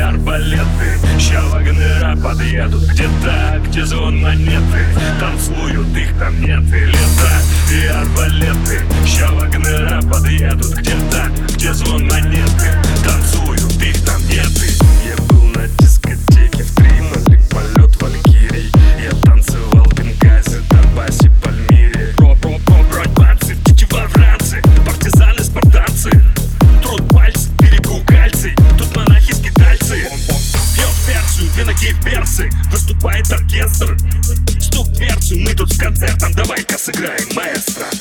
арбалеты. Ща вагнера подъедут где-то, где звон монеты. Танцуют, их там нет, и лета, и арбалеты. Ща вагнера подъедут где-то, где звон монеты. Танцуют, их там нет. Я был на дискотеке в Триполи, полет валькирий. Я танцевал в Бенгази, Донбассе, Пальмире. Братцы, тетива вранцы, партизаны, спартанцы. Труд пальцы, берегу кальций, тут монахи-скитальцы. Пьет перцию, пиноки перцы, выступает оркестр. Стук дверцу, мы тут с концертом, давай-ка сыграем, маэстро.